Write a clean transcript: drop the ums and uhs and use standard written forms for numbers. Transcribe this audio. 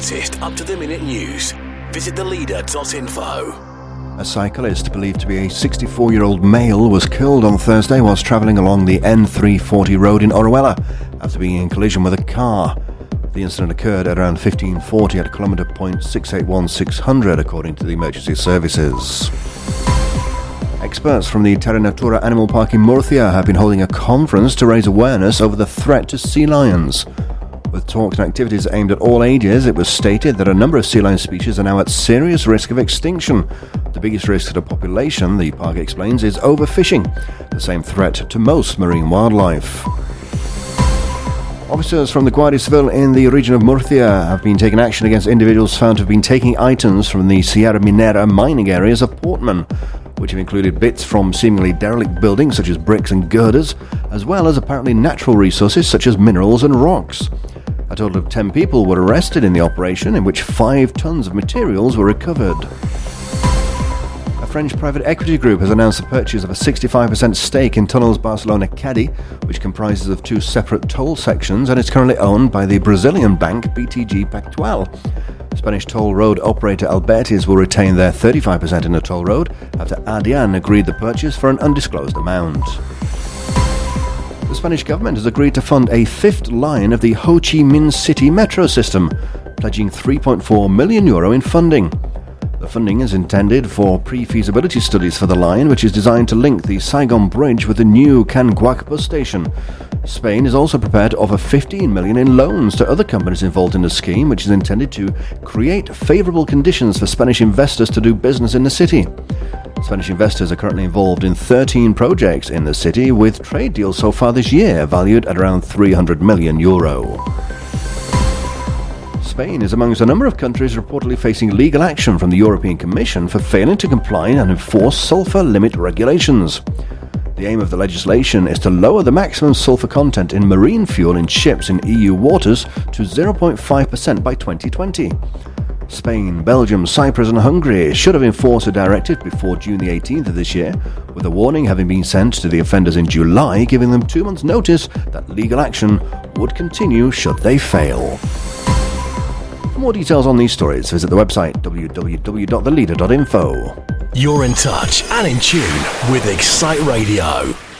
latest up-to-the-minute news, visit theleader.info. A cyclist believed to be a 64-year-old male was killed on Thursday whilst travelling along the N340 road in Orihuela after being in collision with a car. The incident occurred at around 15:40 at kilometre point 681-600, according to the emergency services. Experts from the Terra Natura Animal Park in Murcia have been holding a conference to raise awareness over the threat to sea lions. With talks and activities aimed at all ages, it was stated that a number of sea lion species are now at serious risk of extinction. The biggest risk to the population, the park explains, is overfishing, the same threat to most marine wildlife. Officers from the Guardia Civil in the region of Murcia have been taking action against individuals found to have been taking items from the Sierra Minera mining areas of Portman, which have included bits from seemingly derelict buildings such as bricks and girders, as well as apparently natural resources such as minerals and rocks. A total of 10 people were arrested in the operation, in which 5 tons of materials were recovered. A French private equity group has announced the purchase of a 65% stake in Tunnels Barcelona Caddy, which comprises of 2 separate toll sections and is currently owned by the Brazilian bank BTG Pactual. Spanish toll road operator Albertis will retain their 35% in the toll road after Ardian agreed the purchase for an undisclosed amount. The Spanish government has agreed to fund a 5th line of the Ho Chi Minh City metro system, pledging €3.4 million in funding. The funding is intended for pre-feasibility studies for the line, which is designed to link the Saigon Bridge with the new Can Guac bus station. Spain is also prepared to offer $15 million in loans to other companies involved in the scheme, which is intended to create favourable conditions for Spanish investors to do business in the city. Spanish investors are currently involved in 13 projects in the city, with trade deals so far this year valued at around €300 million. Spain is amongst a number of countries reportedly facing legal action from the European Commission for failing to comply and enforce sulphur limit regulations. The aim of the legislation is to lower the maximum sulphur content in marine fuel in ships in EU waters to 0.5% by 2020. Spain, Belgium, Cyprus and Hungary should have enforced the directive before June the 18th of this year, with a warning having been sent to the offenders in July, giving them 2 months' notice that legal action would continue should they fail. For more details on these stories, visit the website www.theleader.info. You're in touch and in tune with Excite Radio.